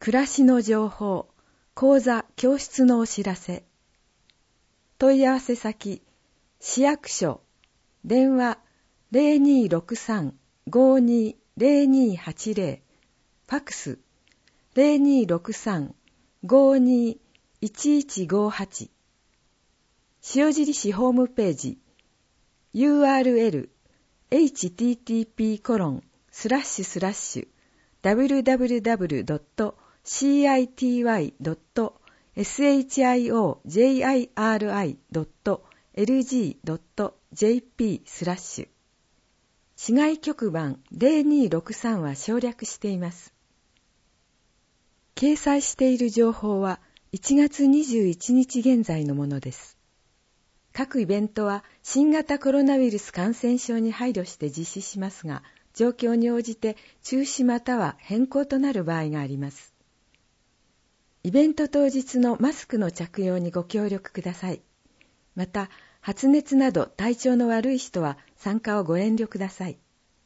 暮らしの情報、講座・教室のお知らせ。問い合わせ先、市役所、電話 0263-520280、ファクス 0263-521158、塩尻市ホームページ、URL http://www.city.shiri.lg.jp/ 市外局番0263は省略しています。掲載している情報は1月21日現在のものです。各イベントは新型コロナウイルス感染症に配慮して実施しますが、状況に応じて中止または変更となる場合があります。イベント当日のマスクの着用にご協力ください。また、発熱など体調の悪い人は参加をご遠慮ください。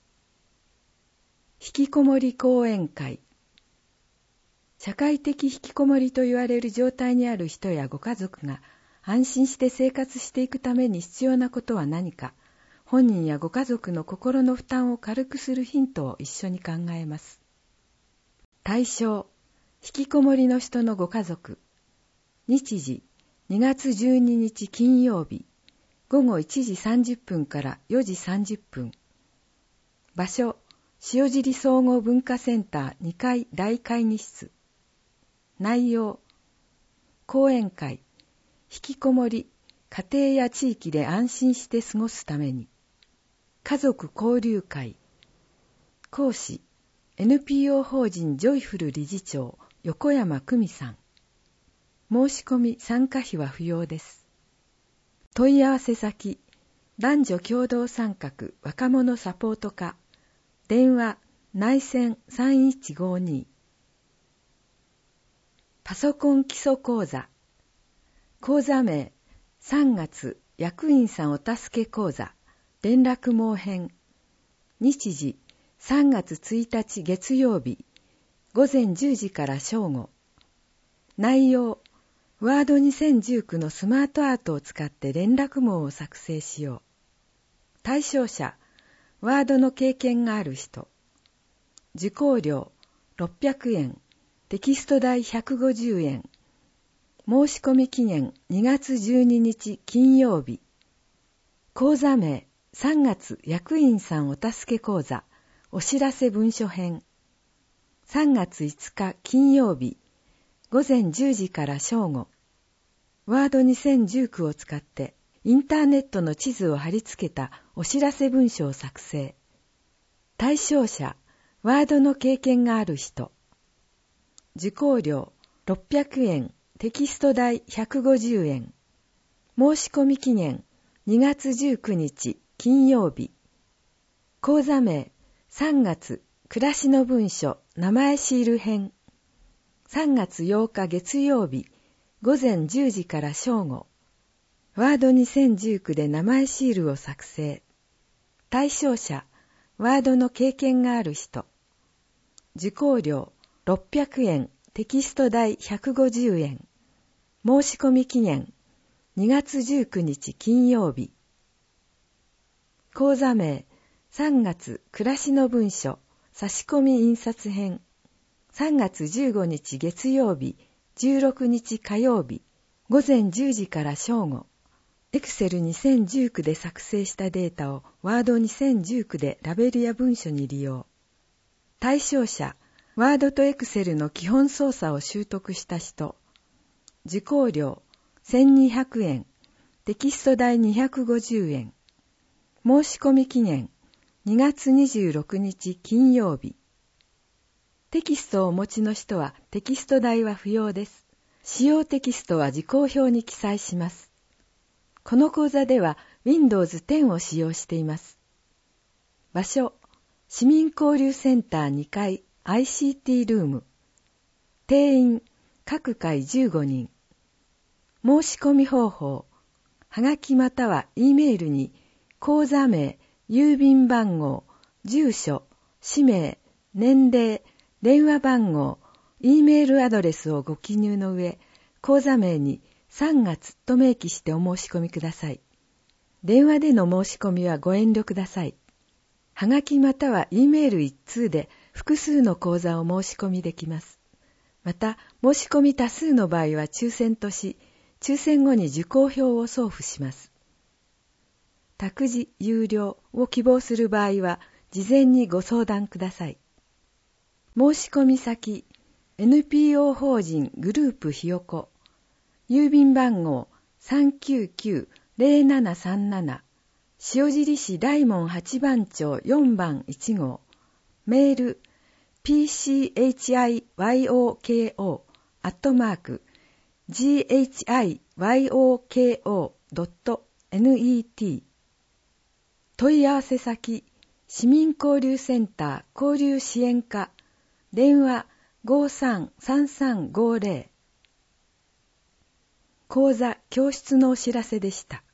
引きこもり講演会。社会的引きこもりと言われる状態にある人やご家族が安心して生活していくために必要なことは何か、本人やご家族の心の負担を軽くするヒントを一緒に考えます。対象、引きこもりの人のご家族。日時、2月12日金曜日、午後1時30分から4時30分。場所、塩尻総合文化センター2階大会議室。内容、講演会、引きこもり、家庭や地域で安心して過ごすために。家族交流会。講師、NPO 法人ジョイフル理事長、横山久美さん。申し込み参加費は不要です。問い合わせ先、男女共同参画若者サポート課。電話、内線3152。パソコン基礎講座。講座名、3月役員さんお助け講座、連絡網編。日時、3月1日月曜日、午前10時から正午。内容、ワード2019のスマートアートを使って連絡網を作成しよう。対象者、ワードの経験がある人。受講料、600円、テキスト代150円。申し込み期限2月12日金曜日。講座名、3月役員さんお助け講座、お知らせ文書編。3月5日金曜日、午前10時から正午。ワード2019を使ってインターネットの地図を貼り付けたお知らせ文書を作成。対象者、ワードの経験がある人。受講料600円、テキスト代150円。申し込み期限2月19日金曜日。講座名、3月暮らしの文書名前シール編。3月8日月曜日、午前10時から正午。ワード2019で名前シールを作成。対象者、ワードの経験がある人。受講料600円、テキスト代150円。申し込み期限2月19日金曜日。講座名、3月暮らしの文書差し込み印刷編。3月15日月曜日、16日火曜日、午前10時から正午。Excel 2019で作成したデータを Word 2019でラベルや文書に利用。対象者、Word と Excel の基本操作を習得した人。受講料1200円、テキスト代250円。申し込み期限2月26日金曜日。テキストをお持ちの人はテキスト代は不要です。使用テキストは時項表に記載します。この講座では Windows 10を使用しています。場所、市民交流センター2階 ICT ルーム。定員、各回15人。申し込み方法、はがきまたは E メールに講座名、郵便番号、住所、氏名、年齢、電話番号、 E メールアドレスをご記入の上、口座名に3月と明記してお申し込みください。電話での申し込みはご遠慮ください。はがきまたは E メール1通で複数の口座を申し込みできます。また、申し込み多数の場合は抽選とし、抽選後に受講票を送付します。託児有料を希望する場合は、事前にご相談ください。申し込み先、NPO 法人グループひよこ、郵便番号 399-0737、塩尻市大門8番町4番1号、メール、pchiyoko@ghiyoko.net。 問い合わせ先、市民交流センター交流支援課、電話 533350。講座教室のお知らせでした。